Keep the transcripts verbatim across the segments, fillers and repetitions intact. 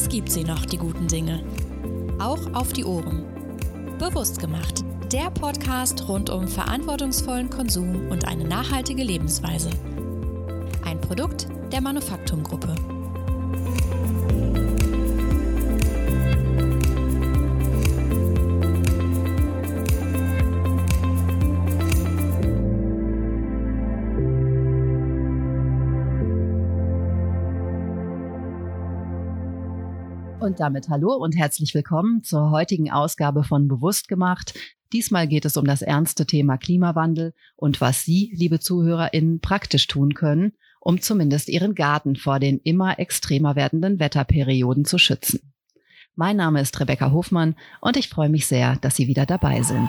Es gibt sie noch, die guten Dinge. Auch auf die Ohren. Bewusst gemacht. Der Podcast rund um verantwortungsvollen Konsum und eine nachhaltige Lebensweise. Ein Produkt der Manufaktum-Gruppe. Und damit hallo und herzlich willkommen zur heutigen Ausgabe von Bewusst gemacht. Diesmal geht es um das ernste Thema Klimawandel und was Sie, liebe ZuhörerInnen, praktisch tun können, um zumindest Ihren Garten vor den immer extremer werdenden Wetterperioden zu schützen. Mein Name ist Rebecca Hofmann und ich freue mich sehr, dass Sie wieder dabei sind.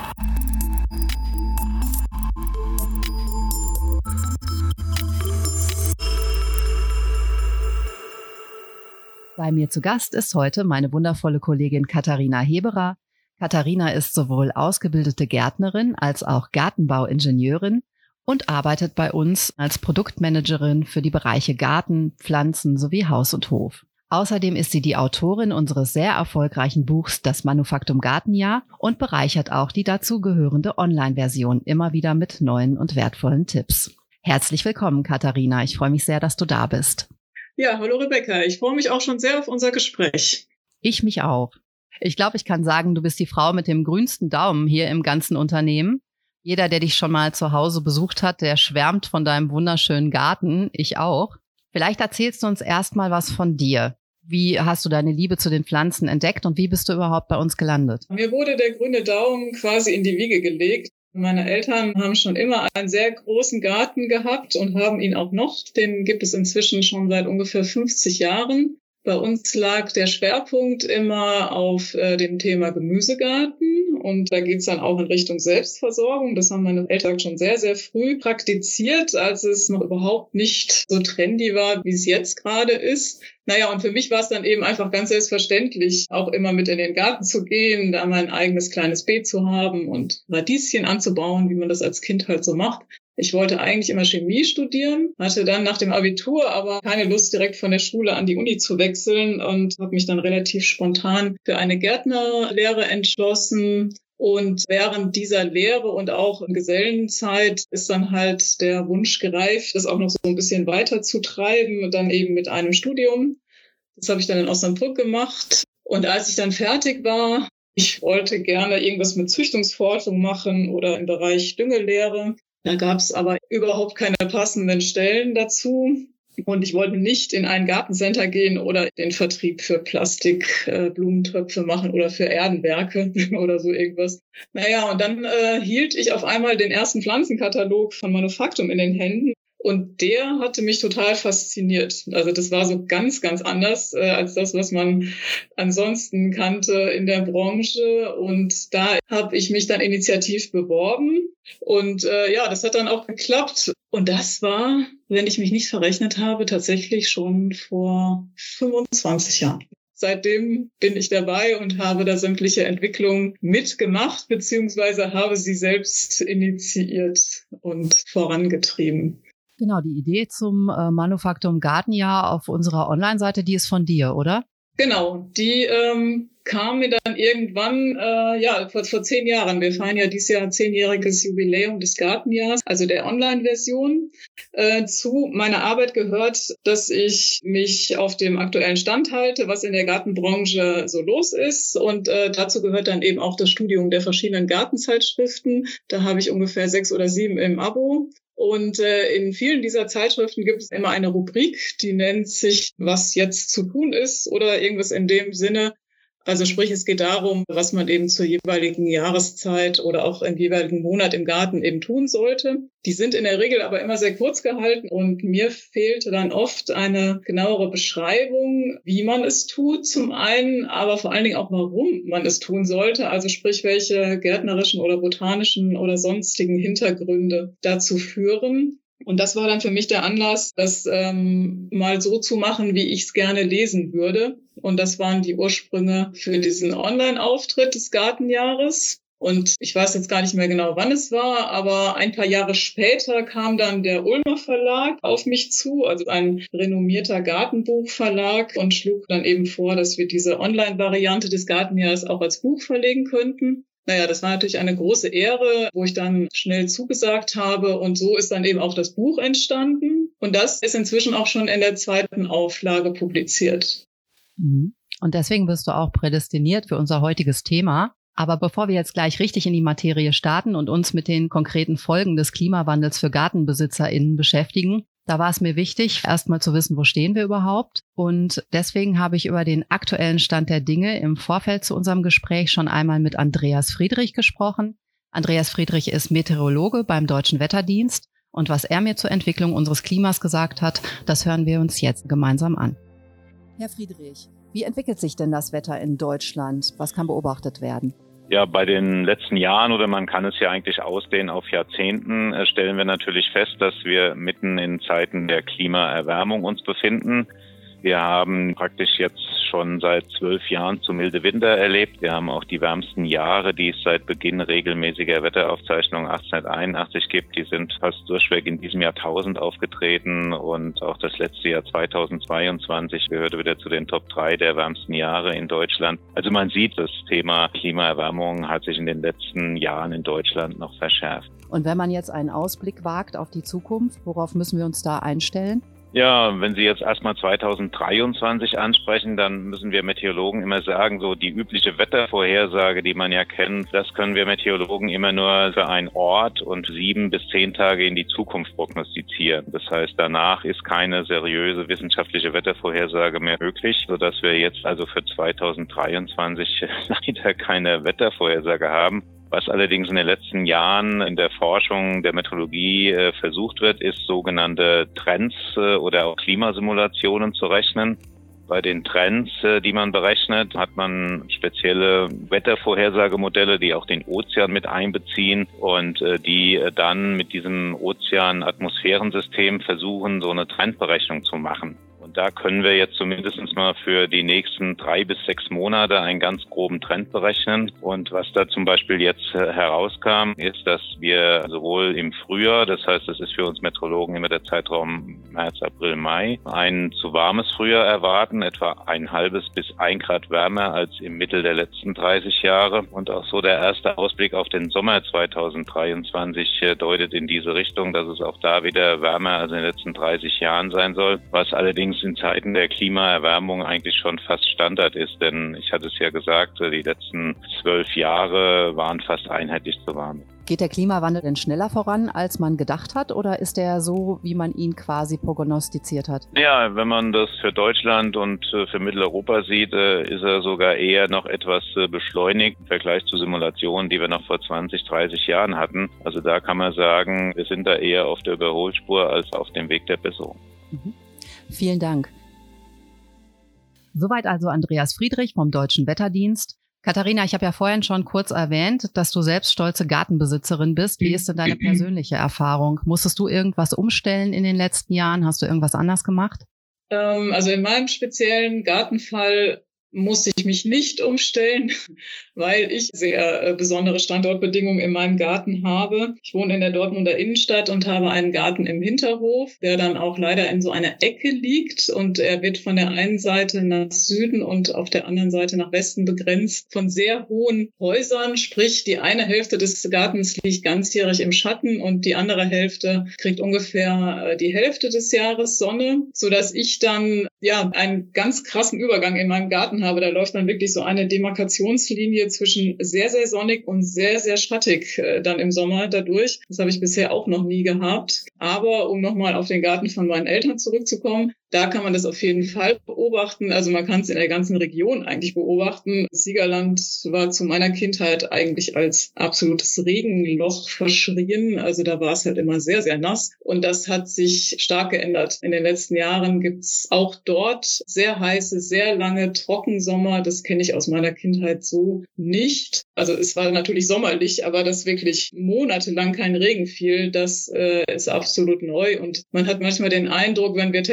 Bei mir zu Gast ist heute meine wundervolle Kollegin Katharina Heberer. Katharina ist sowohl ausgebildete Gärtnerin als auch Gartenbauingenieurin und arbeitet bei uns als Produktmanagerin für die Bereiche Garten, Pflanzen sowie Haus und Hof. Außerdem ist sie die Autorin unseres sehr erfolgreichen Buchs Das Manufaktum Gartenjahr und bereichert auch die dazugehörende Online-Version immer wieder mit neuen und wertvollen Tipps. Herzlich willkommen, Katharina. Ich freue mich sehr, dass du da bist. Ja, hallo Rebecca. Ich freue mich auch schon sehr auf unser Gespräch. Ich mich auch. Ich glaube, ich kann sagen, du bist die Frau mit dem grünsten Daumen hier im ganzen Unternehmen. Jeder, der dich schon mal zu Hause besucht hat, der schwärmt von deinem wunderschönen Garten. Ich auch. Vielleicht erzählst du uns erstmal was von dir. Wie hast du deine Liebe zu den Pflanzen entdeckt und wie bist du überhaupt bei uns gelandet? Mir wurde der grüne Daumen quasi in die Wiege gelegt. Meine Eltern haben schon immer einen sehr großen Garten gehabt und haben ihn auch noch. Den gibt es inzwischen schon seit ungefähr fünfzig Jahren. Bei uns lag der Schwerpunkt immer auf äh, dem Thema Gemüsegarten und da geht's dann auch in Richtung Selbstversorgung. Das haben meine Eltern schon sehr, sehr früh praktiziert, als es noch überhaupt nicht so trendy war, wie es jetzt gerade ist. Naja, und für mich war es dann eben einfach ganz selbstverständlich, auch immer mit in den Garten zu gehen, da mein eigenes kleines Beet zu haben und Radieschen anzubauen, wie man das als Kind halt so macht. Ich wollte eigentlich immer Chemie studieren, hatte dann nach dem Abitur aber keine Lust, direkt von der Schule an die Uni zu wechseln und habe mich dann relativ spontan für eine Gärtnerlehre entschlossen. Und während dieser Lehre und auch in Gesellenzeit ist dann halt der Wunsch gereift, das auch noch so ein bisschen weiter zu treiben, dann eben mit einem Studium. Das habe ich dann in Osnabrück gemacht. Und als ich dann fertig war, ich wollte gerne irgendwas mit Züchtungsforschung machen oder im Bereich Düngelehre. Da gab es aber überhaupt keine passenden Stellen dazu. Und ich wollte nicht in ein Gartencenter gehen oder den Vertrieb für Plastikblumentöpfe äh, machen oder für Erdenwerke oder so irgendwas. Naja, und dann äh, hielt ich auf einmal den ersten Pflanzenkatalog von Manufaktum in den Händen. Und der hatte mich total fasziniert. Also das war so ganz, ganz anders äh, als das, was man ansonsten kannte in der Branche. Und da habe ich mich dann initiativ beworben. Und äh, ja, das hat dann auch geklappt. Und das war, wenn ich mich nicht verrechnet habe, tatsächlich schon vor fünfundzwanzig Jahren. Seitdem bin ich dabei und habe da sämtliche Entwicklungen mitgemacht, beziehungsweise habe sie selbst initiiert und vorangetrieben. Genau, die Idee zum äh, Manufaktum Gartenjahr auf unserer Online-Seite, die ist von dir, oder? Genau, die ähm, kam mir dann irgendwann, äh, ja, vor, vor zehn Jahren. Wir feiern ja dieses Jahr zehnjähriges Jubiläum des Gartenjahrs, also der Online-Version. Äh, zu meiner Arbeit gehört, dass ich mich auf dem aktuellen Stand halte, was in der Gartenbranche so los ist. Und äh, dazu gehört dann eben auch das Studium der verschiedenen Gartenzeitschriften. Da habe ich ungefähr sechs oder sieben im Abo. Und äh, in vielen dieser Zeitschriften gibt es immer eine Rubrik, die nennt sich, was jetzt zu tun ist oder irgendwas in dem Sinne. Also sprich, es geht darum, was man eben zur jeweiligen Jahreszeit oder auch im jeweiligen Monat im Garten eben tun sollte. Die sind in der Regel aber immer sehr kurz gehalten und mir fehlte dann oft eine genauere Beschreibung, wie man es tut zum einen, aber vor allen Dingen auch, warum man es tun sollte. Also sprich, welche gärtnerischen oder botanischen oder sonstigen Hintergründe dazu führen. Und das war dann für mich der Anlass, das ähm, mal so zu machen, wie ich es gerne lesen würde. Und das waren die Ursprünge für diesen Online-Auftritt des Gartenjahres. Und ich weiß jetzt gar nicht mehr genau, wann es war, aber ein paar Jahre später kam dann der Ulmer Verlag auf mich zu, also ein renommierter Gartenbuchverlag, und schlug dann eben vor, dass wir diese Online-Variante des Gartenjahres auch als Buch verlegen könnten. Naja, das war natürlich eine große Ehre, wo ich dann schnell zugesagt habe, und so ist dann eben auch das Buch entstanden. Und das ist inzwischen auch schon in der zweiten Auflage publiziert. Und deswegen bist du auch prädestiniert für unser heutiges Thema. Aber bevor wir jetzt gleich richtig in die Materie starten und uns mit den konkreten Folgen des Klimawandels für GartenbesitzerInnen beschäftigen, da war es mir wichtig, erstmal zu wissen, wo stehen wir überhaupt. Und deswegen habe ich über den aktuellen Stand der Dinge im Vorfeld zu unserem Gespräch schon einmal mit Andreas Friedrich gesprochen. Andreas Friedrich ist Meteorologe beim Deutschen Wetterdienst. Und was er mir zur Entwicklung unseres Klimas gesagt hat, das hören wir uns jetzt gemeinsam an. Herr Friedrich, wie entwickelt sich denn das Wetter in Deutschland? Was kann beobachtet werden? Ja, bei den letzten Jahren, oder man kann es ja eigentlich ausdehnen auf Jahrzehnten, stellen wir natürlich fest, dass wir mitten in Zeiten der Klimaerwärmung uns befinden. Wir haben praktisch jetzt schon seit zwölf Jahren zu milde Winter erlebt. Wir haben auch die wärmsten Jahre, die es seit Beginn regelmäßiger Wetteraufzeichnungen achtzehnhunderteinundachtzig gibt. Die sind fast durchweg in diesem Jahrtausend aufgetreten, und auch das letzte Jahr zweitausendzweiundzwanzig gehörte wieder zu den Top drei der wärmsten Jahre in Deutschland. Also man sieht, das Thema Klimaerwärmung hat sich in den letzten Jahren in Deutschland noch verschärft. Und wenn man jetzt einen Ausblick wagt auf die Zukunft, worauf müssen wir uns da einstellen? Ja, wenn Sie jetzt erstmal zweitausenddreiundzwanzig ansprechen, dann müssen wir Meteorologen immer sagen, so die übliche Wettervorhersage, die man ja kennt, das können wir Meteorologen immer nur für einen Ort und sieben bis zehn Tage in die Zukunft prognostizieren. Das heißt, danach ist keine seriöse wissenschaftliche Wettervorhersage mehr möglich, sodass wir jetzt also für zweitausenddreiundzwanzig leider keine Wettervorhersage haben. Was allerdings in den letzten Jahren in der Forschung der Meteorologie äh, versucht wird, ist sogenannte Trends äh, oder auch Klimasimulationen zu rechnen. Bei den Trends, äh, die man berechnet, hat man spezielle Wettervorhersagemodelle, die auch den Ozean mit einbeziehen und äh, die äh, dann mit diesem Ozean-Atmosphärensystem versuchen, so eine Trendberechnung zu machen. Und da können wir jetzt zumindest mal für die nächsten drei bis sechs Monate einen ganz groben Trend berechnen. Und was da zum Beispiel jetzt herauskam, ist, dass wir sowohl im Frühjahr, das heißt, das ist für uns Meteorologen immer der Zeitraum März, April, Mai, ein zu warmes Frühjahr erwarten, etwa ein halbes bis ein Grad wärmer als im Mittel der letzten dreißig Jahre. Und auch so der erste Ausblick auf den Sommer zweitausenddreiundzwanzig deutet in diese Richtung, dass es auch da wieder wärmer als in den letzten dreißig Jahren sein soll, was allerdings in Zeiten der Klimaerwärmung eigentlich schon fast Standard ist, denn ich hatte es ja gesagt, die letzten zwölf Jahre waren fast einheitlich zu warm. Geht der Klimawandel denn schneller voran, als man gedacht hat, oder ist der so, wie man ihn quasi prognostiziert hat? Ja, wenn man das für Deutschland und für Mitteleuropa sieht, ist er sogar eher noch etwas beschleunigt im Vergleich zu Simulationen, die wir noch vor zwanzig, dreißig Jahren hatten. Also da kann man sagen, wir sind da eher auf der Überholspur als auf dem Weg der Besserung. Mhm. Vielen Dank. Soweit also Andreas Friedrich vom Deutschen Wetterdienst. Katharina, ich habe ja vorhin schon kurz erwähnt, dass du selbst stolze Gartenbesitzerin bist. Wie ist denn deine persönliche Erfahrung? Musstest du irgendwas umstellen in den letzten Jahren? Hast du irgendwas anders gemacht? Ähm, also in meinem speziellen Gartenfall musste ich mich nicht umstellen, weil ich sehr äh, besondere Standortbedingungen in meinem Garten habe. Ich wohne in der Dortmunder Innenstadt und habe einen Garten im Hinterhof, der dann auch leider in so einer Ecke liegt, und er wird von der einen Seite nach Süden und auf der anderen Seite nach Westen begrenzt von sehr hohen Häusern. Sprich, die eine Hälfte des Gartens liegt ganzjährig im Schatten und die andere Hälfte kriegt ungefähr äh, die Hälfte des Jahres Sonne, sodass ich dann ja einen ganz krassen Übergang in meinem Garten habe. Da läuft dann wirklich so eine Demarkationslinie zwischen sehr, sehr sonnig und sehr, sehr schattig äh, dann im Sommer dadurch. Das habe ich bisher auch noch nie gehabt. Aber um nochmal auf den Garten von meinen Eltern zurückzukommen, da kann man das auf jeden Fall beobachten. Also man kann es in der ganzen Region eigentlich beobachten. Das Siegerland war zu meiner Kindheit eigentlich als absolutes Regenloch verschrien. Also da war es halt immer sehr, sehr nass. Und das hat sich stark geändert. In den letzten Jahren gibt's auch dort sehr heiße, sehr lange Trockensommer. Das kenne ich aus meiner Kindheit so nicht. Also es war natürlich sommerlich, aber dass wirklich monatelang kein Regen fiel, das äh, ist absolut neu. Und man hat manchmal den Eindruck, wenn wir telefonieren,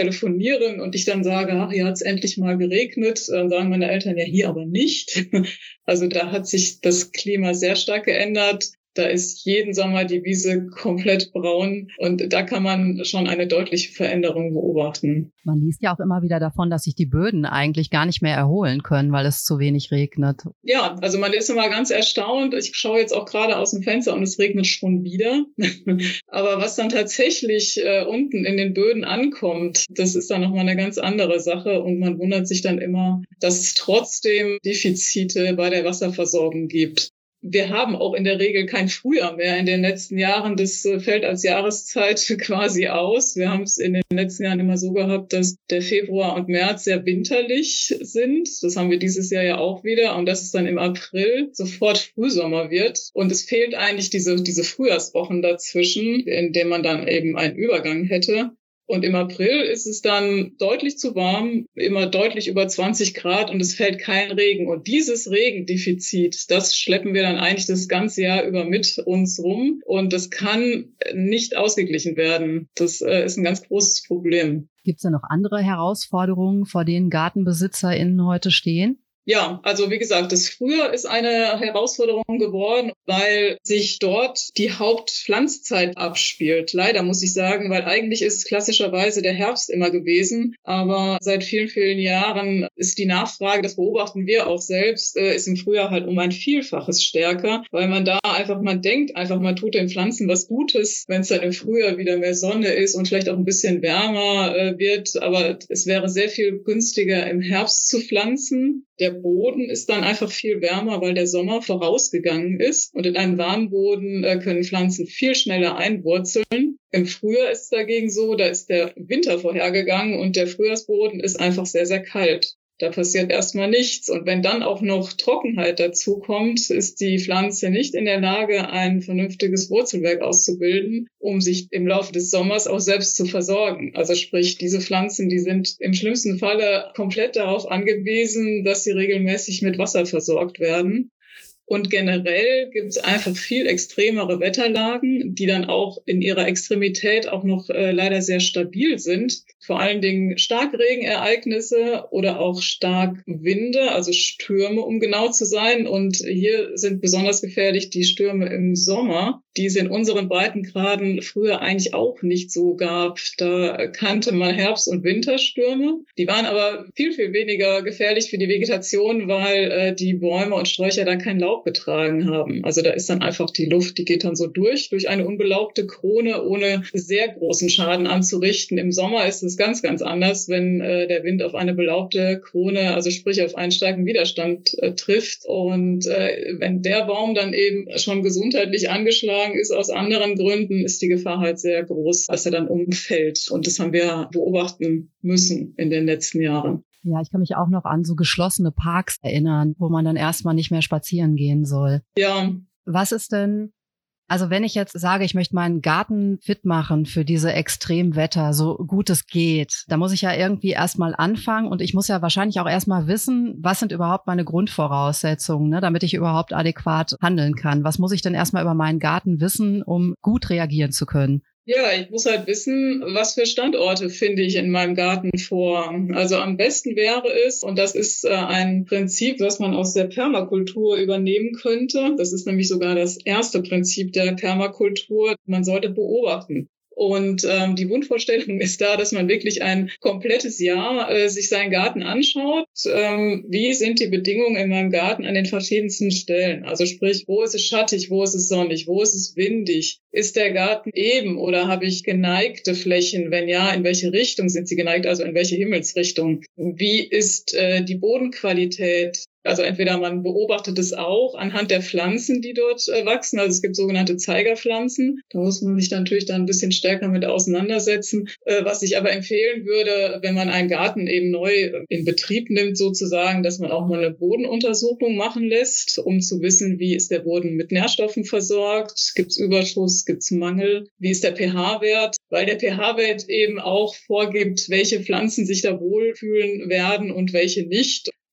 studieren und ich dann sage, ach, hier hat es endlich mal geregnet, dann sagen meine Eltern, ja, hier aber nicht. Also da hat sich das Klima sehr stark geändert. Da ist jeden Sommer die Wiese komplett braun und da kann man schon eine deutliche Veränderung beobachten. Man liest ja auch immer wieder davon, dass sich die Böden eigentlich gar nicht mehr erholen können, weil es zu wenig regnet. Ja, also man ist immer ganz erstaunt. Ich schaue jetzt auch gerade aus dem Fenster und es regnet schon wieder. Aber was dann tatsächlich äh, unten in den Böden ankommt, das ist dann nochmal eine ganz andere Sache und man wundert sich dann immer, dass es trotzdem Defizite bei der Wasserversorgung gibt. Wir haben auch in der Regel kein Frühjahr mehr in den letzten Jahren. Das fällt als Jahreszeit quasi aus. Wir haben es in den letzten Jahren immer so gehabt, dass der Februar und März sehr winterlich sind. Das haben wir dieses Jahr ja auch wieder. Und dass es dann im April sofort Frühsommer wird. Und es fehlt eigentlich diese, diese Frühjahrswochen dazwischen, in denen man dann eben einen Übergang hätte. Und im April ist es dann deutlich zu warm, immer deutlich über zwanzig Grad und es fällt kein Regen. Und dieses Regendefizit, das schleppen wir dann eigentlich das ganze Jahr über mit uns rum. Und das kann nicht ausgeglichen werden. Das äh, ist ein ganz großes Problem. Gibt es denn noch andere Herausforderungen, vor denen GartenbesitzerInnen heute stehen? Ja, also wie gesagt, das Frühjahr ist eine Herausforderung geworden, weil sich dort die Hauptpflanzzeit abspielt. Leider muss ich sagen, weil eigentlich ist klassischerweise der Herbst immer gewesen. Aber seit vielen, vielen Jahren ist die Nachfrage, das beobachten wir auch selbst, ist im Frühjahr halt um ein Vielfaches stärker, weil man da einfach, man denkt einfach, man tut den Pflanzen was Gutes, wenn es dann im Frühjahr wieder mehr Sonne ist und vielleicht auch ein bisschen wärmer wird. Aber es wäre sehr viel günstiger im Herbst zu pflanzen. Der Boden ist dann einfach viel wärmer, weil der Sommer vorausgegangen ist. Und in einem warmen Boden äh, können Pflanzen viel schneller einwurzeln. Im Frühjahr ist es dagegen so, da ist der Winter vorhergegangen und der Frühjahrsboden ist einfach sehr, sehr kalt. Da passiert erstmal nichts. Und wenn dann auch noch Trockenheit dazu kommt, ist die Pflanze nicht in der Lage, ein vernünftiges Wurzelwerk auszubilden, um sich im Laufe des Sommers auch selbst zu versorgen. Also sprich, diese Pflanzen, die sind im schlimmsten Falle komplett darauf angewiesen, dass sie regelmäßig mit Wasser versorgt werden. Und generell gibt es einfach viel extremere Wetterlagen, die dann auch in ihrer Extremität auch noch äh, leider sehr stabil sind. Vor allen Dingen Starkregenereignisse oder auch Starkwinde, also Stürme, um genau zu sein. Und hier sind besonders gefährlich die Stürme im Sommer, die es in unseren Breitengraden früher eigentlich auch nicht so gab. Da kannte man Herbst- und Winterstürme. Die waren aber viel, viel weniger gefährlich für die Vegetation, weil äh, die Bäume und Sträucher dann kein Laub getragen haben. Also da ist dann einfach die Luft, die geht dann so durch, durch eine unbelaubte Krone, ohne sehr großen Schaden anzurichten. Im Sommer ist es ganz, ganz anders, wenn äh, der Wind auf eine belaubte Krone, also sprich auf einen starken Widerstand äh, trifft. Und äh, wenn der Baum dann eben schon gesundheitlich angeschlagen ist aus anderen Gründen, ist die Gefahr halt sehr groß, dass er dann umfällt. Und das haben wir beobachten müssen in den letzten Jahren. Ja, ich kann mich auch noch an so geschlossene Parks erinnern, wo man dann erstmal nicht mehr spazieren gehen soll. Ja. Was ist denn, also wenn ich jetzt sage, ich möchte meinen Garten fit machen für diese Extremwetter, so gut es geht, da muss ich ja irgendwie erstmal anfangen und ich muss ja wahrscheinlich auch erstmal wissen, was sind überhaupt meine Grundvoraussetzungen, ne, damit ich überhaupt adäquat handeln kann. Was muss ich denn erstmal über meinen Garten wissen, um gut reagieren zu können? Ja, ich muss halt wissen, was für Standorte finde ich in meinem Garten vor. Also am besten wäre es, und das ist äh, ein Prinzip, was man aus der Permakultur übernehmen könnte. Das ist nämlich sogar das erste Prinzip der Permakultur. Man sollte beobachten. Und ähm, die Wunschvorstellung ist da, dass man wirklich ein komplettes Jahr äh, sich seinen Garten anschaut. Ähm, wie sind die Bedingungen in meinem Garten an den verschiedensten Stellen? Also sprich, wo ist es schattig, wo ist es sonnig, wo ist es windig? Ist der Garten eben oder habe ich geneigte Flächen? Wenn ja, in welche Richtung sind sie geneigt, also in welche Himmelsrichtung? Wie ist äh, die Bodenqualität? Also entweder man beobachtet es auch anhand der Pflanzen, die dort äh, wachsen. Also es gibt sogenannte Zeigerpflanzen. Da muss man sich dann natürlich dann ein bisschen stärker mit auseinandersetzen. Äh, was ich aber empfehlen würde, wenn man einen Garten eben neu in Betrieb nimmt sozusagen, dass man auch mal eine Bodenuntersuchung machen lässt, um zu wissen, wie ist der Boden mit Nährstoffen versorgt, gibt es Überschuss, gibt es Mangel, wie ist der pH-Wert, weil der pH-Wert eben auch vorgibt, welche Pflanzen sich da wohlfühlen werden und welche nicht.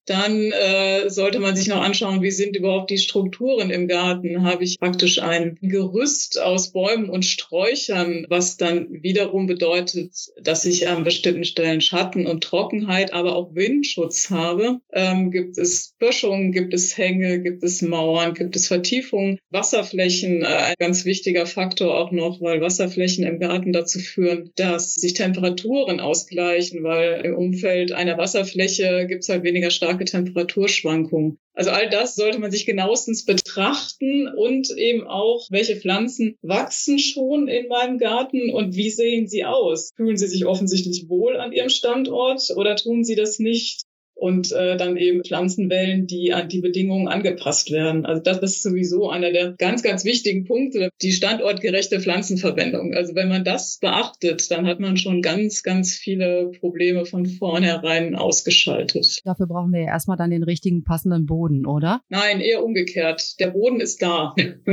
Dann äh, sollte man sich noch anschauen, wie sind überhaupt die Strukturen im Garten. Habe ich praktisch ein Gerüst aus Bäumen und Sträuchern, was dann wiederum bedeutet, dass ich an bestimmten Stellen Schatten und Trockenheit, aber auch Windschutz habe. Ähm, gibt es Böschungen, gibt es Hänge, gibt es Mauern, gibt es Vertiefungen, Wasserflächen, äh, ein ganz wichtiger Faktor auch noch, weil Wasserflächen im Garten dazu führen, dass sich Temperaturen ausgleichen, weil im Umfeld einer Wasserfläche gibt es halt weniger starke Temperaturschwankungen. Also all das sollte man sich genauestens betrachten und eben auch, welche Pflanzen wachsen schon in meinem Garten und wie sehen sie aus? Fühlen sie sich offensichtlich wohl an ihrem Standort oder tun sie das nicht? Und äh, dann eben Pflanzen wählen, die an die Bedingungen angepasst werden. Also das ist sowieso einer der ganz, ganz wichtigen Punkte, die standortgerechte Pflanzenverwendung. Also wenn man das beachtet, dann hat man schon ganz, ganz viele Probleme von vornherein ausgeschaltet. Dafür brauchen wir ja erstmal dann den richtigen passenden Boden, oder? Nein, eher umgekehrt. Der Boden ist da.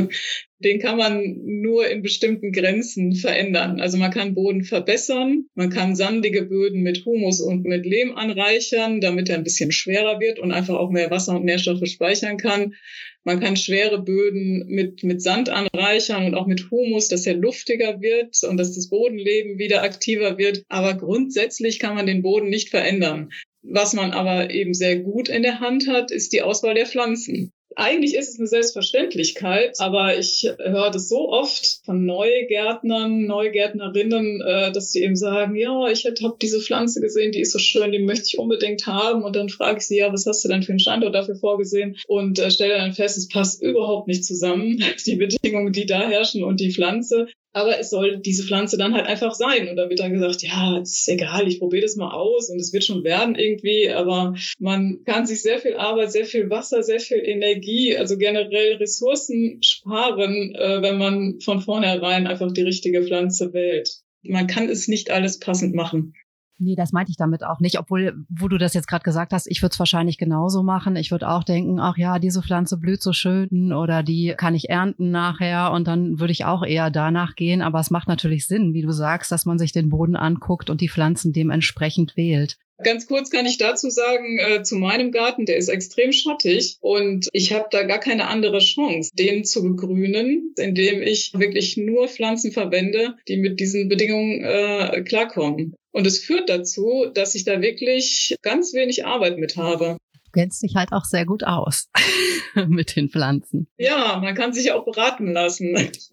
Den kann man nur in bestimmten Grenzen verändern. Also man kann Boden verbessern, man kann sandige Böden mit Humus und mit Lehm anreichern, damit er ein bisschen schwerer wird und einfach auch mehr Wasser und Nährstoffe speichern kann. Man kann schwere Böden mit, mit Sand anreichern und auch mit Humus, dass er luftiger wird und dass das Bodenleben wieder aktiver wird. Aber grundsätzlich kann man den Boden nicht verändern. Was man aber eben sehr gut in der Hand hat, ist die Auswahl der Pflanzen. Eigentlich ist es eine Selbstverständlichkeit, aber ich höre das so oft von Neugärtnern, Neugärtnerinnen, äh, dass die eben sagen, ja, ich habe diese Pflanze gesehen, die ist so schön, die möchte ich unbedingt haben. Und dann frage ich sie, ja, was hast du denn für einen Standort dafür vorgesehen? Und äh, stelle dann fest, es passt überhaupt nicht zusammen, die Bedingungen, die da herrschen und die Pflanze. Aber es soll diese Pflanze dann halt einfach sein. Und da wird dann gesagt, ja, ist egal, ich probiere das mal aus und es wird schon werden irgendwie. Aber man kann sich sehr viel Arbeit, sehr viel Wasser, sehr viel Energie, also generell Ressourcen sparen, äh, wenn man von vornherein einfach die richtige Pflanze wählt. Man kann es nicht alles passend machen. Nee, das meinte ich damit auch nicht, obwohl, wo du das jetzt gerade gesagt hast, ich würde es wahrscheinlich genauso machen. Ich würde auch denken, ach ja, diese Pflanze blüht so schön oder die kann ich ernten nachher und dann würde ich auch eher danach gehen. Aber es macht natürlich Sinn, wie du sagst, dass man sich den Boden anguckt und die Pflanzen dementsprechend wählt. Ganz kurz kann ich dazu sagen, äh, zu meinem Garten, der ist extrem schattig und ich habe da gar keine andere Chance, den zu begrünen, indem ich wirklich nur Pflanzen verwende, die mit diesen Bedingungen äh, klarkommen. Und es führt dazu, dass ich da wirklich ganz wenig Arbeit mit habe. Du kennst dich halt auch sehr gut aus mit den Pflanzen. Ja, man kann sich auch beraten lassen.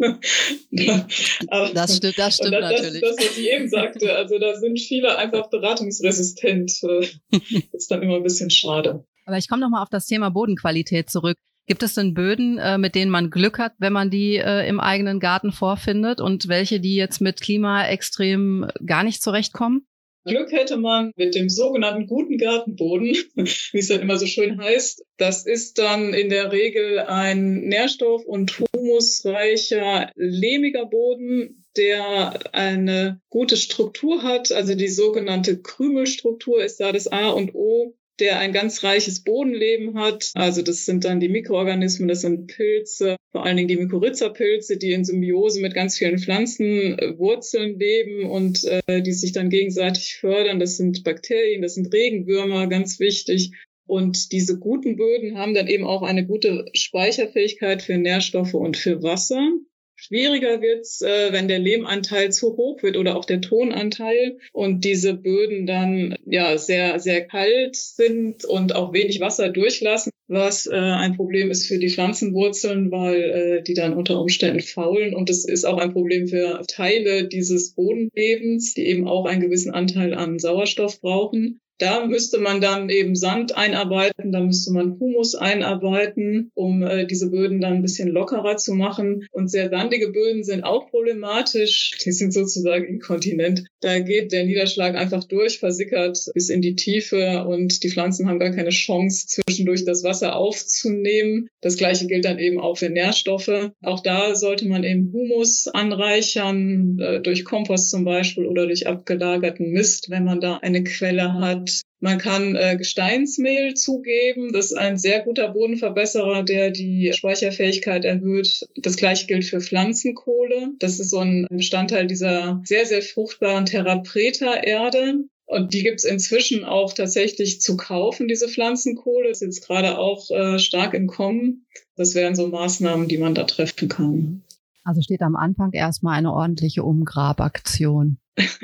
Aber das stimmt, das stimmt das, natürlich. Das, das, was ich eben sagte, also da sind viele einfach beratungsresistent. Das ist dann immer ein bisschen schade. Aber ich komme nochmal auf das Thema Bodenqualität zurück. Gibt es denn Böden, äh, mit denen man Glück hat, wenn man die äh, im eigenen Garten vorfindet und welche, die jetzt mit Klimaextrem gar nicht zurechtkommen? Glück hätte man mit dem sogenannten guten Gartenboden, wie es dann immer so schön heißt. Das ist dann in der Regel ein nährstoff- und humusreicher, lehmiger Boden, der eine gute Struktur hat. Also die sogenannte Krümelstruktur ist da das A und O, der ein ganz reiches Bodenleben hat. Also das sind dann die Mikroorganismen, das sind Pilze, vor allen Dingen die Mykorrhiza-Pilze, die in Symbiose mit ganz vielen Pflanzenwurzeln leben und äh, die sich dann gegenseitig fördern. Das sind Bakterien, das sind Regenwürmer, ganz wichtig. Und diese guten Böden haben dann eben auch eine gute Speicherfähigkeit für Nährstoffe und für Wasser. Schwieriger wird's, äh, wenn der Lehmanteil zu hoch wird oder auch der Tonanteil und diese Böden dann ja sehr, sehr kalt sind und auch wenig Wasser durchlassen, was äh, ein Problem ist für die Pflanzenwurzeln, weil äh, die dann unter Umständen faulen. Und es ist auch ein Problem für Teile dieses Bodenlebens, die eben auch einen gewissen Anteil an Sauerstoff brauchen. Da müsste man dann eben Sand einarbeiten, da müsste man Humus einarbeiten, um äh, diese Böden dann ein bisschen lockerer zu machen. Und sehr sandige Böden sind auch problematisch. Die sind sozusagen inkontinent. Da geht der Niederschlag einfach durch, versickert bis in die Tiefe und die Pflanzen haben gar keine Chance, zwischendurch das Wasser aufzunehmen. Das Gleiche gilt dann eben auch für Nährstoffe. Auch da sollte man eben Humus anreichern, äh, durch Kompost zum Beispiel oder durch abgelagerten Mist, wenn man da eine Quelle hat. Man kann äh, Gesteinsmehl zugeben. Das ist ein sehr guter Bodenverbesserer, der die Speicherfähigkeit erhöht. Das Gleiche gilt für Pflanzenkohle. Das ist so ein Bestandteil dieser sehr, sehr fruchtbaren Terra Preta Erde. Und die gibt's inzwischen auch tatsächlich zu kaufen, diese Pflanzenkohle. Das ist jetzt gerade auch äh, stark im Kommen. Das wären so Maßnahmen, die man da treffen kann. Also steht am Anfang erstmal eine ordentliche Umgrabaktion.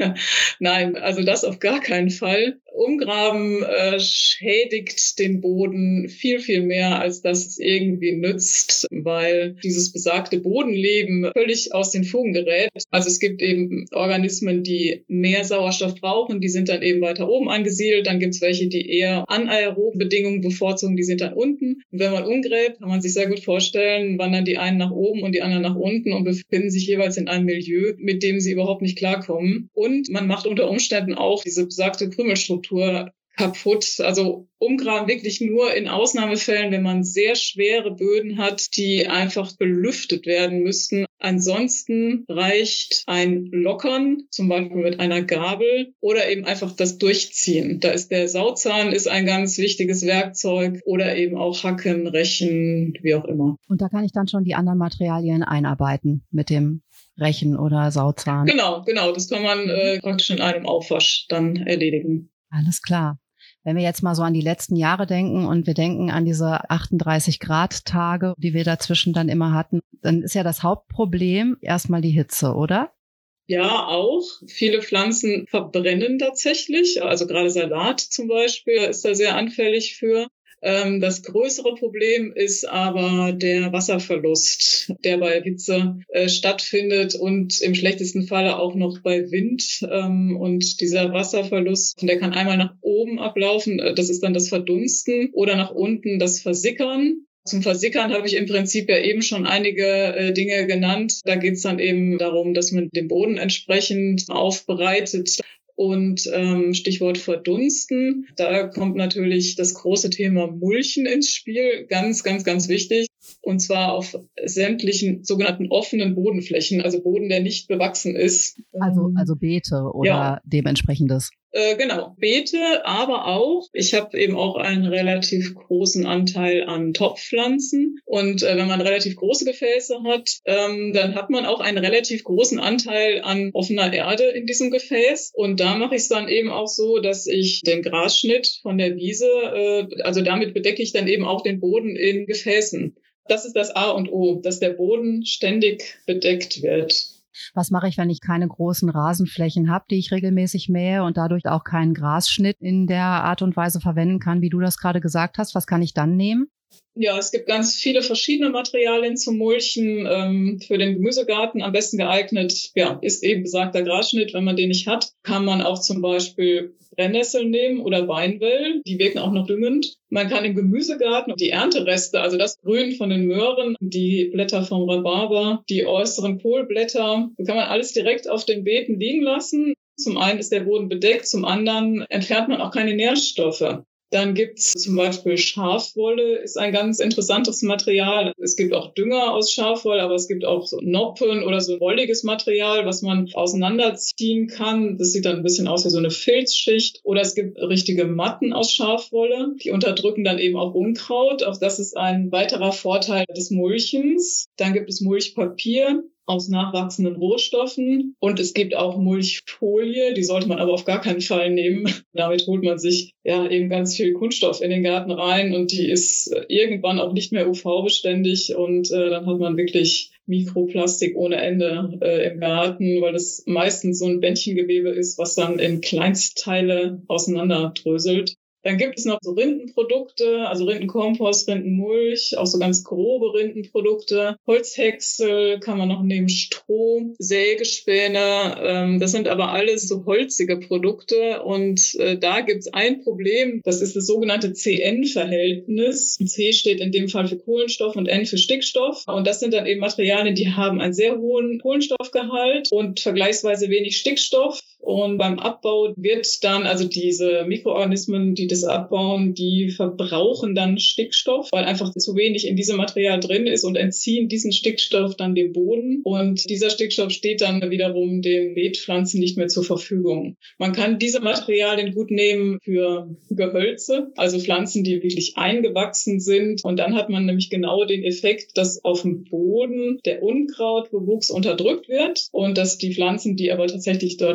Nein, also das auf gar keinen Fall. Umgraben äh, schädigt den Boden viel, viel mehr, als dass es irgendwie nützt, weil dieses besagte Bodenleben völlig aus den Fugen gerät. Also es gibt eben Organismen, die mehr Sauerstoff brauchen, die sind dann eben weiter oben angesiedelt. Dann gibt es welche, die eher anaerobe Bedingungen bevorzugen, die sind dann unten. Und wenn man umgräbt, kann man sich sehr gut vorstellen, wandern die einen nach oben und die anderen nach unten und befinden sich jeweils in einem Milieu, mit dem sie überhaupt nicht klarkommen. Und man macht unter Umständen auch diese besagte Krümelstruktur kaputt. Also umgraben wirklich nur in Ausnahmefällen, wenn man sehr schwere Böden hat, die einfach belüftet werden müssten. Ansonsten reicht ein Lockern, zum Beispiel mit einer Gabel, oder eben einfach das Durchziehen. Da ist der Sauzahn ist ein ganz wichtiges Werkzeug, oder eben auch Hacken, Rechen, wie auch immer. Und da kann ich dann schon die anderen Materialien einarbeiten mit dem Rechen oder Sauzahn. Genau, genau. Das kann man äh, praktisch in einem Aufwasch dann erledigen. Alles klar. Wenn wir jetzt mal so an die letzten Jahre denken und wir denken an diese achtunddreißig Grad Tage, die wir dazwischen dann immer hatten, dann ist ja das Hauptproblem erstmal die Hitze, oder? Ja, auch. Viele Pflanzen verbrennen tatsächlich. Also gerade Salat zum Beispiel ist da sehr anfällig für. Das größere Problem ist aber der Wasserverlust, der bei Hitze äh, stattfindet und im schlechtesten Falle auch noch bei Wind. Ähm, und dieser Wasserverlust, der kann einmal nach oben ablaufen, das ist dann das Verdunsten, oder nach unten das Versickern. Zum Versickern habe ich im Prinzip ja eben schon einige äh, Dinge genannt. Da geht es dann eben darum, dass man den Boden entsprechend aufbereitet. Und ähm, Stichwort Verdunsten, da kommt natürlich das große Thema Mulchen ins Spiel, ganz, ganz, ganz wichtig. Und zwar auf sämtlichen sogenannten offenen Bodenflächen, also Boden, der nicht bewachsen ist. Also, also Beete oder ja. Dementsprechendes. Äh, genau, Beete, aber auch, ich habe eben auch einen relativ großen Anteil an Topfpflanzen. Und äh, wenn man relativ große Gefäße hat, ähm, dann hat man auch einen relativ großen Anteil an offener Erde in diesem Gefäß. Und da mache ich es dann eben auch so, dass ich den Grasschnitt von der Wiese, äh, also damit bedecke ich dann eben auch den Boden in Gefäßen. Das ist das A und O, dass der Boden ständig bedeckt wird. Was mache ich, wenn ich keine großen Rasenflächen habe, die ich regelmäßig mähe und dadurch auch keinen Grasschnitt in der Art und Weise verwenden kann, wie du das gerade gesagt hast? Was kann ich dann nehmen? Ja, es gibt ganz viele verschiedene Materialien zum Mulchen. Ähm, für den Gemüsegarten am besten geeignet, ja, ist eben besagter Grasschnitt. Wenn man den nicht hat, kann man auch zum Beispiel Brennnesseln nehmen oder Beinwell. Die wirken auch noch düngend. Man kann im Gemüsegarten die Erntereste, also das Grün von den Möhren, die Blätter vom Rhabarber, die äußeren Kohlblätter, das kann man alles direkt auf den Beeten liegen lassen. Zum einen ist der Boden bedeckt, zum anderen entfernt man auch keine Nährstoffe. Dann gibt's zum Beispiel Schafwolle, ist ein ganz interessantes Material. Es gibt auch Dünger aus Schafwolle, aber es gibt auch so Noppen oder so wolliges Material, was man auseinanderziehen kann. Das sieht dann ein bisschen aus wie so eine Filzschicht. Oder es gibt richtige Matten aus Schafwolle, die unterdrücken dann eben auch Unkraut. Auch das ist ein weiterer Vorteil des Mulchens. Dann gibt es Mulchpapier aus nachwachsenden Rohstoffen. Und es gibt auch Mulchfolie, die sollte man aber auf gar keinen Fall nehmen. Damit holt man sich ja eben ganz viel Kunststoff in den Garten rein und die ist irgendwann auch nicht mehr U V-beständig und äh, dann hat man wirklich Mikroplastik ohne Ende äh, im Garten, weil das meistens so ein Bändchengewebe ist, was dann in Kleinstteile auseinanderdröselt. Dann gibt es noch so Rindenprodukte, also Rindenkompost, Rindenmulch, auch so ganz grobe Rindenprodukte. Holzhäcksel kann man noch nehmen, Stroh, Sägespäne. Ähm, das sind aber alles so holzige Produkte. Und äh, da gibt es ein Problem, das ist das sogenannte C N-Verhältnis. C steht in dem Fall für Kohlenstoff und N für Stickstoff. Und das sind dann eben Materialien, die haben einen sehr hohen Kohlenstoffgehalt und vergleichsweise wenig Stickstoff. Und beim Abbau wird dann, also diese Mikroorganismen, die das abbauen, die verbrauchen dann Stickstoff, weil einfach zu wenig in diesem Material drin ist und entziehen diesen Stickstoff dann dem Boden. Und dieser Stickstoff steht dann wiederum den Beetpflanzen nicht mehr zur Verfügung. Man kann diese Materialien gut nehmen für Gehölze, also Pflanzen, die wirklich eingewachsen sind. Und dann hat man nämlich genau den Effekt, dass auf dem Boden der Unkrautbewuchs unterdrückt wird und dass die Pflanzen, die aber tatsächlich dort stehen,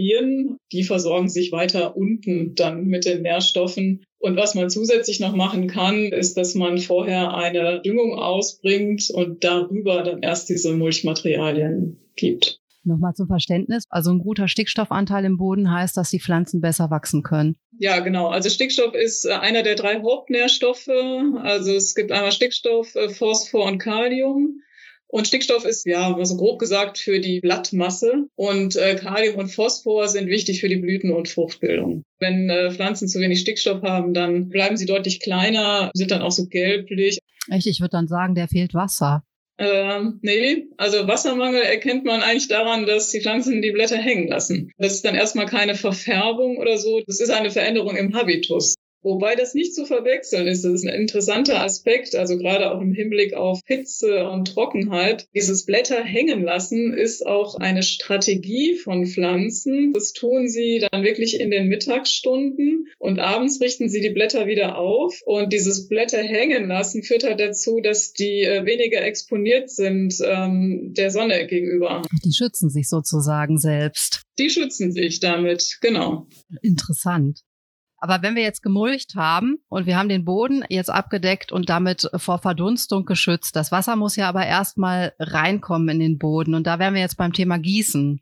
stehen, die versorgen sich weiter unten dann mit den Nährstoffen. Und was man zusätzlich noch machen kann, ist, dass man vorher eine Düngung ausbringt und darüber dann erst diese Mulchmaterialien gibt. Nochmal zum Verständnis, also ein guter Stickstoffanteil im Boden heißt, dass die Pflanzen besser wachsen können. Ja, genau. Also Stickstoff ist einer der drei Hauptnährstoffe. Also es gibt einmal Stickstoff, Phosphor und Kalium. Und Stickstoff ist, ja, also grob gesagt, für die Blattmasse. Und äh, Kalium und Phosphor sind wichtig für die Blüten- und Fruchtbildung. Wenn äh, Pflanzen zu wenig Stickstoff haben, dann bleiben sie deutlich kleiner, sind dann auch so gelblich. Echt, ich würde dann sagen, der fehlt Wasser. Ähm, nee, also Wassermangel erkennt man eigentlich daran, dass die Pflanzen die Blätter hängen lassen. Das ist dann erstmal keine Verfärbung oder so. Das ist eine Veränderung im Habitus. Wobei das nicht zu verwechseln ist. Das ist ein interessanter Aspekt, also gerade auch im Hinblick auf Hitze und Trockenheit. Dieses Blätter hängen lassen ist auch eine Strategie von Pflanzen. Das tun sie dann wirklich in den Mittagsstunden und abends richten sie die Blätter wieder auf. Und dieses Blätter hängen lassen führt halt dazu, dass die äh, weniger exponiert sind ähm, der Sonne gegenüber. Die schützen sich sozusagen selbst. Die schützen sich damit, genau. Interessant. Aber wenn wir jetzt gemulcht haben und wir haben den Boden jetzt abgedeckt und damit vor Verdunstung geschützt, das Wasser muss ja aber erstmal reinkommen in den Boden. Und da wären wir jetzt beim Thema Gießen.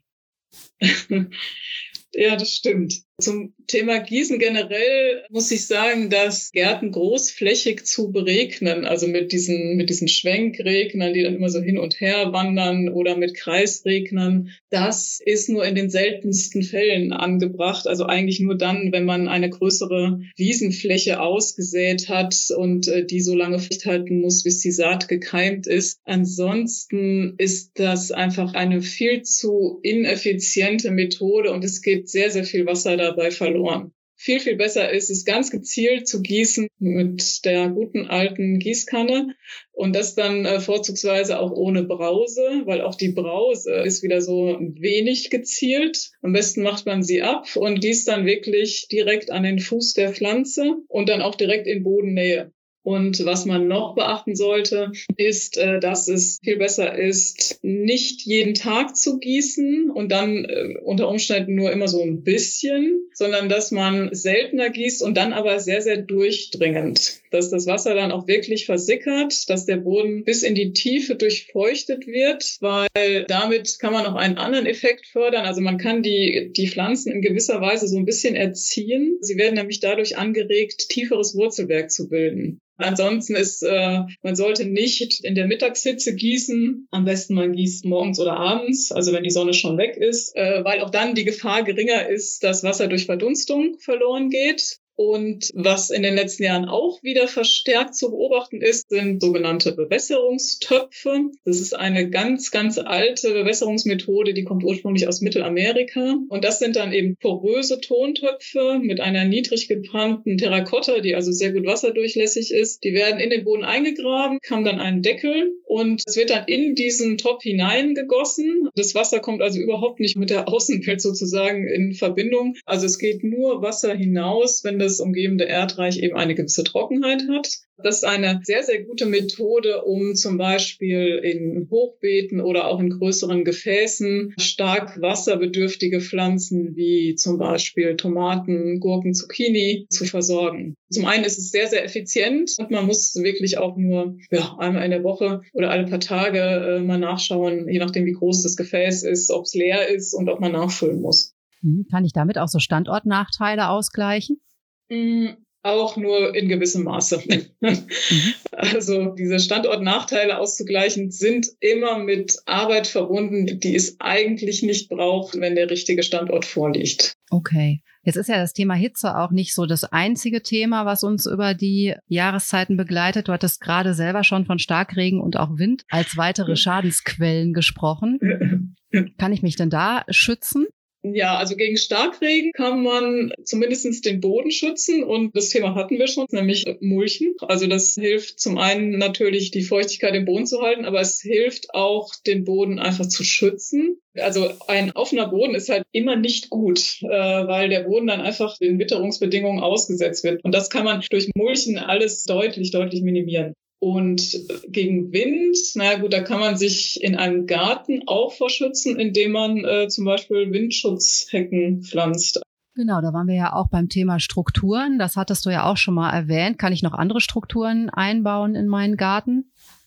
Ja, das stimmt. Zum Thema Gießen generell muss ich sagen, dass Gärten großflächig zu beregnen, also mit diesen, mit diesen Schwenkregnern, die dann immer so hin und her wandern oder mit Kreisregnern, das ist nur in den seltensten Fällen angebracht. Also eigentlich nur dann, wenn man eine größere Wiesenfläche ausgesät hat und äh, die so lange festhalten muss, bis die Saat gekeimt ist. Ansonsten ist das einfach eine viel zu ineffiziente Methode und es geht sehr, sehr viel Wasser dabei verloren. Viel, viel besser ist es, ganz gezielt zu gießen mit der guten alten Gießkanne und das dann äh, vorzugsweise auch ohne Brause, weil auch die Brause ist wieder so wenig gezielt. Am besten macht man sie ab und gießt dann wirklich direkt an den Fuß der Pflanze und dann auch direkt in Bodennähe. Und was man noch beachten sollte, ist, dass es viel besser ist, nicht jeden Tag zu gießen und dann unter Umständen nur immer so ein bisschen, sondern dass man seltener gießt und dann aber sehr, sehr durchdringend, dass das Wasser dann auch wirklich versickert, dass der Boden bis in die Tiefe durchfeuchtet wird, weil damit kann man auch einen anderen Effekt fördern. Also man kann die, die Pflanzen in gewisser Weise so ein bisschen erziehen. Sie werden nämlich dadurch angeregt, tieferes Wurzelwerk zu bilden. Ansonsten ist, äh, man sollte nicht in der Mittagshitze gießen. Am besten man gießt morgens oder abends, also wenn die Sonne schon weg ist, äh, weil auch dann die Gefahr geringer ist, dass Wasser durch Verdunstung verloren geht. Und was in den letzten Jahren auch wieder verstärkt zu beobachten ist, sind sogenannte Bewässerungstöpfe. Das ist eine ganz, ganz alte Bewässerungsmethode, die kommt ursprünglich aus Mittelamerika. Und das sind dann eben poröse Tontöpfe mit einer niedrig gebrannten Terrakotta, die also sehr gut wasserdurchlässig ist. Die werden in den Boden eingegraben, haben dann einen Deckel und es wird dann in diesen Topf hineingegossen. Das Wasser kommt also überhaupt nicht mit der Außenwelt sozusagen in Verbindung. Also es geht nur Wasser hinaus, wenn das umgebende Erdreich eben eine gewisse Trockenheit hat. Das ist eine sehr, sehr gute Methode, um zum Beispiel in Hochbeeten oder auch in größeren Gefäßen stark wasserbedürftige Pflanzen wie zum Beispiel Tomaten, Gurken, Zucchini zu versorgen. Zum einen ist es sehr, sehr effizient und man muss wirklich auch nur ja, einmal in der Woche oder alle paar Tage äh, mal nachschauen, je nachdem wie groß das Gefäß ist, ob es leer ist und ob man nachfüllen muss. Kann ich damit auch so Standortnachteile ausgleichen? Auch nur in gewissem Maße. Mhm. Also diese Standortnachteile auszugleichen sind immer mit Arbeit verbunden, die es eigentlich nicht braucht, wenn der richtige Standort vorliegt. Okay. Jetzt ist ja das Thema Hitze auch nicht so das einzige Thema, was uns über die Jahreszeiten begleitet. Du hattest gerade selber schon von Starkregen und auch Wind als weitere Schadensquellen gesprochen. Kann ich mich denn da schützen? Ja, also gegen Starkregen kann man zumindest den Boden schützen und das Thema hatten wir schon, nämlich Mulchen. Also das hilft zum einen natürlich die Feuchtigkeit im Boden zu halten, aber es hilft auch den Boden einfach zu schützen. Also ein offener Boden ist halt immer nicht gut, äh, weil der Boden dann einfach den Witterungsbedingungen ausgesetzt wird und das kann man durch Mulchen alles deutlich, deutlich minimieren. Und gegen Wind, na gut, da kann man sich in einem Garten auch vor schützen, indem man äh, zum Beispiel Windschutzhecken pflanzt. Genau, da waren wir ja auch beim Thema Strukturen. Das hattest du ja auch schon mal erwähnt. Kann ich noch andere Strukturen einbauen in meinen Garten?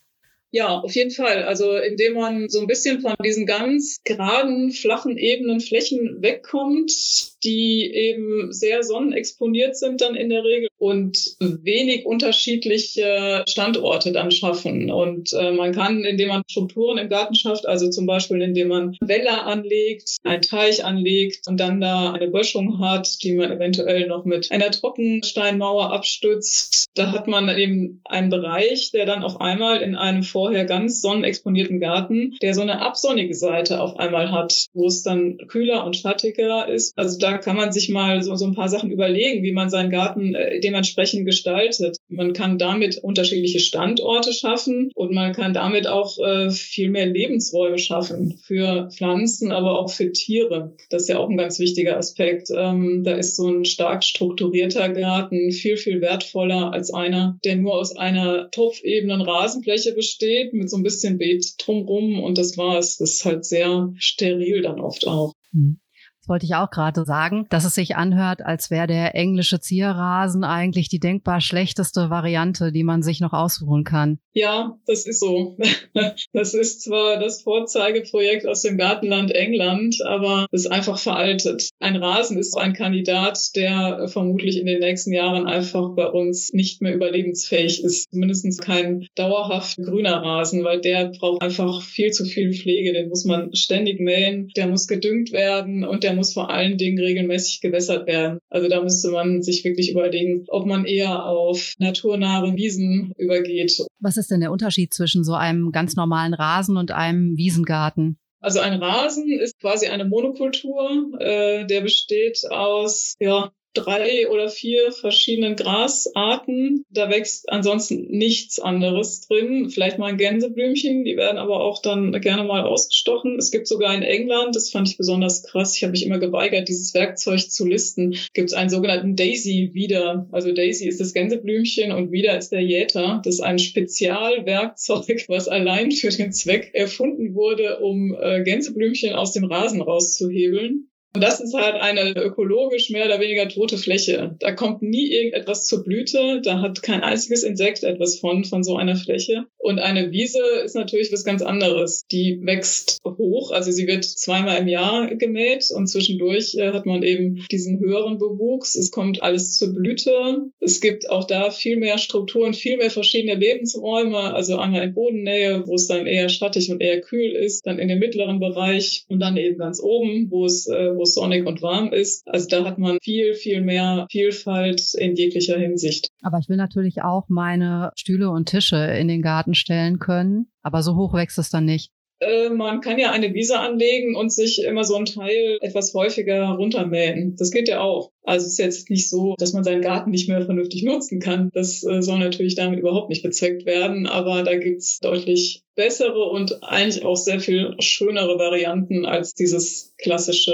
Ja, auf jeden Fall. Also indem man so ein bisschen von diesen ganz geraden, flachen, ebenen Flächen wegkommt, die eben sehr sonnenexponiert sind dann in der Regel und wenig unterschiedliche Standorte dann schaffen. Und äh, man kann, indem man Strukturen im Garten schafft, also zum Beispiel indem man Wälder anlegt, einen Teich anlegt und dann da eine Böschung hat, die man eventuell noch mit einer Trockensteinmauer abstützt, da hat man eben einen Bereich, der dann auf einmal in einem vorher ganz sonnenexponierten Garten, der so eine absonnige Seite auf einmal hat, wo es dann kühler und schattiger ist. Also da kann man sich mal so, so ein paar Sachen überlegen, wie man seinen Garten äh, dementsprechend gestaltet. Man kann damit unterschiedliche Standorte schaffen und man kann damit auch äh, viel mehr Lebensräume schaffen für Pflanzen, aber auch für Tiere. Das ist ja auch ein ganz wichtiger Aspekt. Ähm, da ist so ein stark strukturierter Garten viel, viel wertvoller als einer, der nur aus einer topfebenen Rasenfläche besteht, mit so ein bisschen Beet drumrum und das war's. Das ist halt sehr steril dann oft auch. Hm. Das wollte ich auch gerade sagen, dass es sich anhört, als wäre der englische Zierrasen eigentlich die denkbar schlechteste Variante, die man sich noch aussuchen kann. Ja, das ist so. Das ist zwar das Vorzeigeprojekt aus dem Gartenland England, aber es ist einfach veraltet. Ein Rasen ist ein Kandidat, der vermutlich in den nächsten Jahren einfach bei uns nicht mehr überlebensfähig ist. Zumindest kein dauerhaft grüner Rasen, weil der braucht einfach viel zu viel Pflege. Den muss man ständig mähen, der muss gedüngt werden und der muss vor allen Dingen regelmäßig gewässert werden. Also da müsste man sich wirklich überlegen, ob man eher auf naturnahe Wiesen übergeht. Was ist denn der Unterschied zwischen so einem ganz normalen Rasen und einem Wiesengarten? Also ein Rasen ist quasi eine Monokultur, äh, der besteht aus, ja, drei oder vier verschiedenen Grasarten. Da wächst ansonsten nichts anderes drin. Vielleicht mal ein Gänseblümchen, die werden aber auch dann gerne mal ausgestochen. Es gibt sogar in England, das fand ich besonders krass, ich habe mich immer geweigert, dieses Werkzeug zu listen, gibt es einen sogenannten Daisy-Wieder. Also Daisy ist das Gänseblümchen und Wieder ist der Jäter. Das ist ein Spezialwerkzeug, was allein für den Zweck erfunden wurde, um äh, Gänseblümchen aus dem Rasen rauszuhebeln. Und das ist halt eine ökologisch mehr oder weniger tote Fläche. Da kommt nie irgendetwas zur Blüte. Da hat kein einziges Insekt etwas von, von so einer Fläche. Und eine Wiese ist natürlich was ganz anderes. Die wächst hoch, also sie wird zweimal im Jahr gemäht und zwischendurch äh, hat man eben diesen höheren Bewuchs. Es kommt alles zur Blüte. Es gibt auch da viel mehr Strukturen, viel mehr verschiedene Lebensräume. Also einmal in Bodennähe, wo es dann eher schattig und eher kühl ist, dann in dem mittleren Bereich und dann eben ganz oben, wo es, äh, wo es sonnig und warm ist. Also da hat man viel, viel mehr Vielfalt in jeglicher Hinsicht. Aber ich will natürlich auch meine Stühle und Tische in den Garten stellen können. Aber so hoch wächst es dann nicht. Äh, man kann ja eine Wiese anlegen und sich immer so einen Teil etwas häufiger runtermähen. Das geht ja auch. Also es ist jetzt nicht so, dass man seinen Garten nicht mehr vernünftig nutzen kann. Das äh, soll natürlich damit überhaupt nicht bezweckt werden. Aber da gibt's deutlich bessere und eigentlich auch sehr viel schönere Varianten als dieses klassische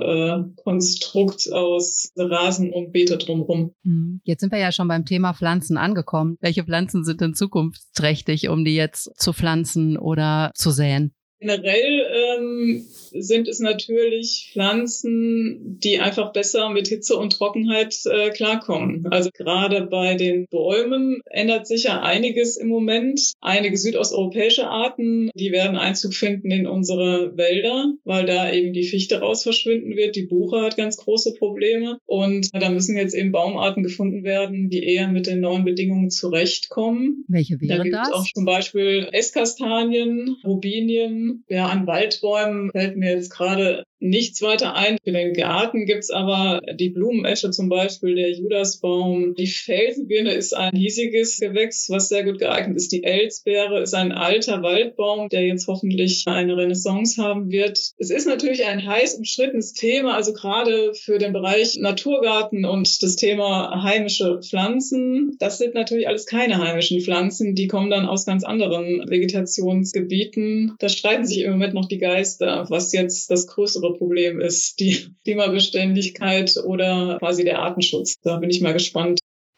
äh, Konstrukt aus Rasen und Beete drumherum. Jetzt sind wir ja schon beim Thema Pflanzen angekommen. Welche Pflanzen sind denn zukunftsträchtig, um die jetzt zu pflanzen oder zu säen? Generell ähm, sind es natürlich Pflanzen, die einfach besser mit Hitze und Trockenheit äh, klarkommen. Also gerade bei den Bäumen ändert sich ja einiges im Moment. Einige südosteuropäische Arten, die werden Einzug finden in unsere Wälder, weil da eben die Fichte raus verschwinden wird. Die Buche hat ganz große Probleme und da müssen jetzt eben Baumarten gefunden werden, die eher mit den neuen Bedingungen zurechtkommen. Welche wären da gibt das? Es auch zum Beispiel Esskastanien, Robinien. Ja, an Waldbäumen fällt mir jetzt gerade nichts weiter ein. Für den Garten gibt's aber die Blumenesche zum Beispiel, der Judasbaum. Die Felsenbirne ist ein hiesiges Gewächs, was sehr gut geeignet ist. Die Elsbeere ist ein alter Waldbaum, der jetzt hoffentlich eine Renaissance haben wird. Es ist natürlich ein heiß umstrittenes Thema, also gerade für den Bereich Naturgarten und das Thema heimische Pflanzen. Das sind natürlich alles keine heimischen Pflanzen, die kommen dann aus ganz anderen Vegetationsgebieten. Da streiten sich im Moment noch die Geister, was jetzt das größere Problem ist, die Klimabeständigkeit oder quasi der Artenschutz. Da bin ich mal gespannt.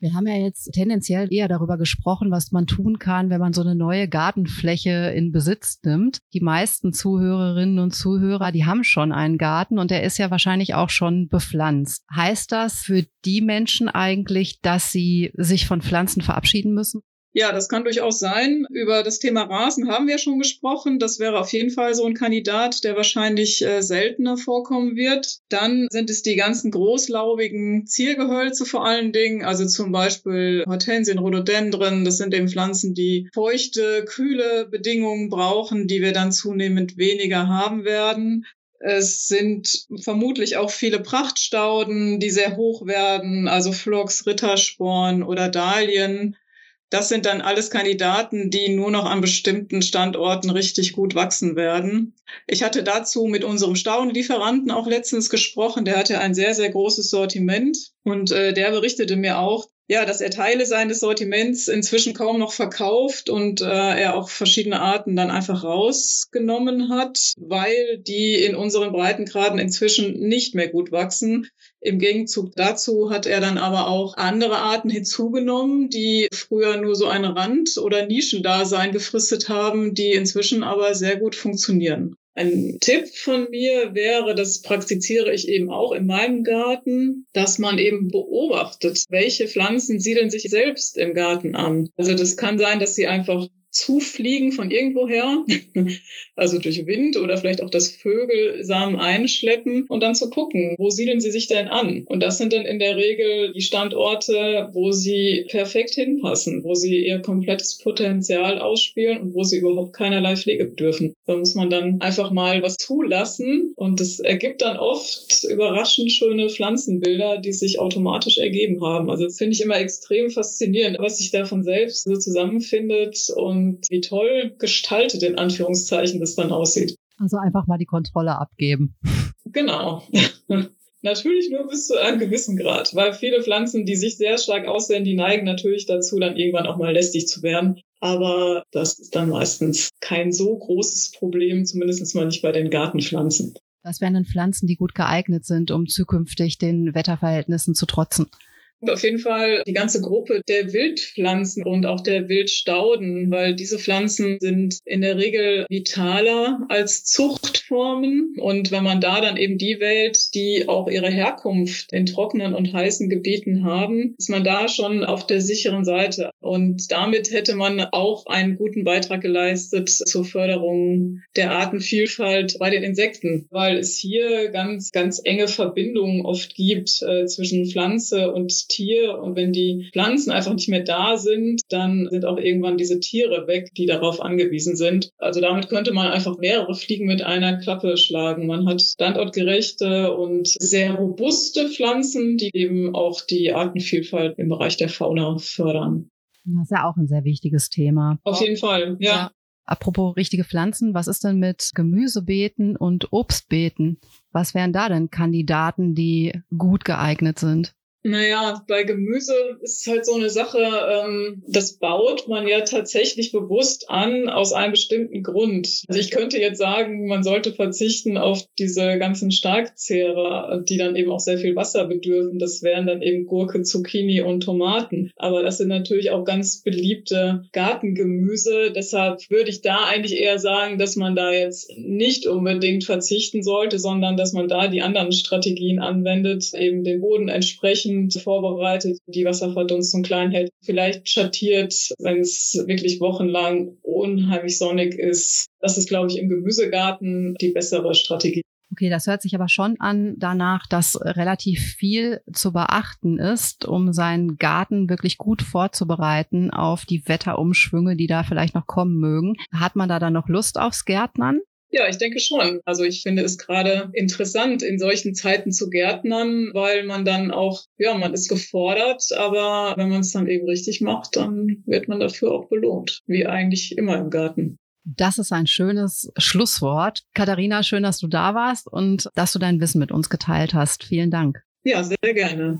Wir haben ja jetzt tendenziell eher darüber gesprochen, was man tun kann, wenn man so eine neue Gartenfläche in Besitz nimmt. Die meisten Zuhörerinnen und Zuhörer, die haben schon einen Garten und der ist ja wahrscheinlich auch schon bepflanzt. Heißt das für die Menschen eigentlich, dass sie sich von Pflanzen verabschieden müssen? Ja, das kann durchaus sein. Über das Thema Rasen haben wir schon gesprochen. Das wäre auf jeden Fall so ein Kandidat, der wahrscheinlich äh, seltener vorkommen wird. Dann sind es die ganzen großlaubigen Ziergehölze vor allen Dingen, also zum Beispiel Hortensien, Rhododendren. Das sind eben Pflanzen, die feuchte, kühle Bedingungen brauchen, die wir dann zunehmend weniger haben werden. Es sind vermutlich auch viele Prachtstauden, die sehr hoch werden, also Phlox, Rittersporn oder Dahlien. Das sind dann alles Kandidaten, die nur noch an bestimmten Standorten richtig gut wachsen werden. Ich hatte dazu mit unserem Staudenlieferanten auch letztens gesprochen. Der hatte ein sehr, sehr großes Sortiment und äh, der berichtete mir auch, ja, dass er Teile seines Sortiments inzwischen kaum noch verkauft und äh, er auch verschiedene Arten dann einfach rausgenommen hat, weil die in unseren Breitengraden inzwischen nicht mehr gut wachsen. Im Gegenzug dazu hat er dann aber auch andere Arten hinzugenommen, die früher nur so ein Rand- oder Nischendasein gefristet haben, die inzwischen aber sehr gut funktionieren. Ein Tipp von mir wäre, das praktiziere ich eben auch in meinem Garten, dass man eben beobachtet, welche Pflanzen siedeln sich selbst im Garten an. Also das kann sein, dass sie einfach zufliegen von irgendwoher, also durch Wind oder vielleicht auch, dass Vögel Samen einschleppen und dann zu gucken, wo siedeln sie sich denn an? Und das sind dann in der Regel die Standorte, wo sie perfekt hinpassen, wo sie ihr komplettes Potenzial ausspielen und wo sie überhaupt keinerlei Pflege bedürfen. Da muss man dann einfach mal was zulassen und das ergibt dann oft überraschend schöne Pflanzenbilder, die sich automatisch ergeben haben. Also das finde ich immer extrem faszinierend, was sich da von selbst so zusammenfindet und Und wie toll gestaltet, in Anführungszeichen, das dann aussieht. Also einfach mal die Kontrolle abgeben. Genau. Natürlich nur bis zu einem gewissen Grad, weil viele Pflanzen, die sich sehr stark aussehen, die neigen natürlich dazu, dann irgendwann auch mal lästig zu werden. Aber das ist dann meistens kein so großes Problem, zumindest mal nicht bei den Gartenpflanzen. Was wären denn Pflanzen, die gut geeignet sind, um zukünftig den Wetterverhältnissen zu trotzen? Und auf jeden Fall die ganze Gruppe der Wildpflanzen und auch der Wildstauden, weil diese Pflanzen sind in der Regel vitaler als Zuchtformen. Und wenn man da dann eben die wählt, die auch ihre Herkunft in trockenen und heißen Gebieten haben, ist man da schon auf der sicheren Seite. Und damit hätte man auch einen guten Beitrag geleistet zur Förderung der Artenvielfalt bei den Insekten, weil es hier ganz, ganz enge Verbindungen oft gibt äh, zwischen Pflanze und Tier. Und wenn die Pflanzen einfach nicht mehr da sind, dann sind auch irgendwann diese Tiere weg, die darauf angewiesen sind. Also damit könnte man einfach mehrere Fliegen mit einer Klappe schlagen. Man hat standortgerechte und sehr robuste Pflanzen, die eben auch die Artenvielfalt im Bereich der Fauna fördern. Das ist ja auch ein sehr wichtiges Thema. Auf jeden Fall, ja. ja. Apropos richtige Pflanzen, was ist denn mit Gemüsebeeten und Obstbeeten? Was wären da denn Kandidaten, die gut geeignet sind? Naja, bei Gemüse ist es halt so eine Sache, ähm, das baut man ja tatsächlich bewusst an aus einem bestimmten Grund. Also ich könnte jetzt sagen, man sollte verzichten auf diese ganzen Starkzehrer, die dann eben auch sehr viel Wasser bedürfen. Das wären dann eben Gurke, Zucchini und Tomaten. Aber das sind natürlich auch ganz beliebte Gartengemüse. Deshalb würde ich da eigentlich eher sagen, dass man da jetzt nicht unbedingt verzichten sollte, sondern dass man da die anderen Strategien anwendet, eben den Boden entsprechend vorbereitet, die Wasserverdunstung klein hält, vielleicht schattiert, wenn es wirklich wochenlang unheimlich sonnig ist. Das ist, glaube ich, im Gemüsegarten die bessere Strategie. Okay, das hört sich aber schon an danach, dass relativ viel zu beachten ist, um seinen Garten wirklich gut vorzubereiten auf die Wetterumschwünge, die da vielleicht noch kommen mögen. Hat man da dann noch Lust aufs Gärtnern? Ja, ich denke schon. Also ich finde es gerade interessant, in solchen Zeiten zu gärtnern, weil man dann auch, ja, man ist gefordert, aber wenn man es dann eben richtig macht, dann wird man dafür auch belohnt, wie eigentlich immer im Garten. Das ist ein schönes Schlusswort. Katharina, schön, dass du da warst und dass du dein Wissen mit uns geteilt hast. Vielen Dank. Ja, sehr gerne.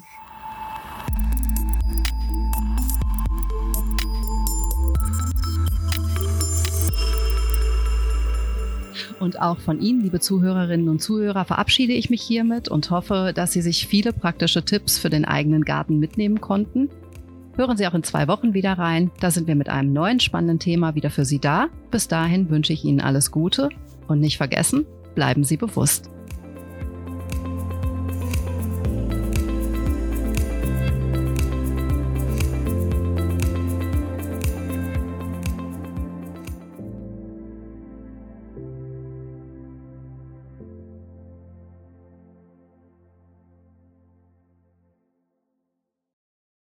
Und auch von Ihnen, liebe Zuhörerinnen und Zuhörer, verabschiede ich mich hiermit und hoffe, dass Sie sich viele praktische Tipps für den eigenen Garten mitnehmen konnten. Hören Sie auch in zwei Wochen wieder rein. Da sind wir mit einem neuen spannenden Thema wieder für Sie da. Bis dahin wünsche ich Ihnen alles Gute und nicht vergessen, bleiben Sie bewusst.